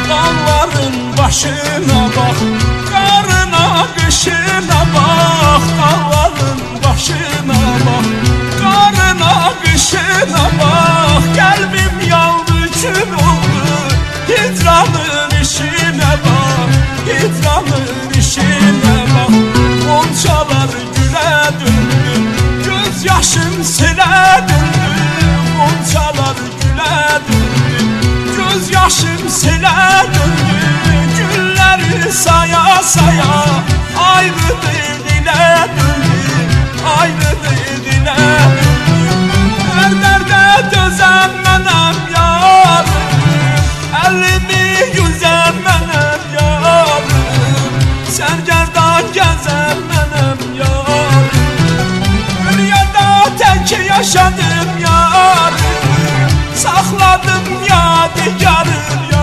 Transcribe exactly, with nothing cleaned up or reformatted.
Dağların başına bak, karına kışına bak. Dağların başına bak, karına kışına bak. Kalbim yandı, kül oldu, hicranın işine bak. Hicranın işine bak. Goncalar güle döndü, göz yaşım sele döndü. Goncalar güle döndü, göz yaşım sele döndü. Gülleri saya saya ayrı dile döndü, ayrı dile döndü. Her derde dözen menem yarım, elimi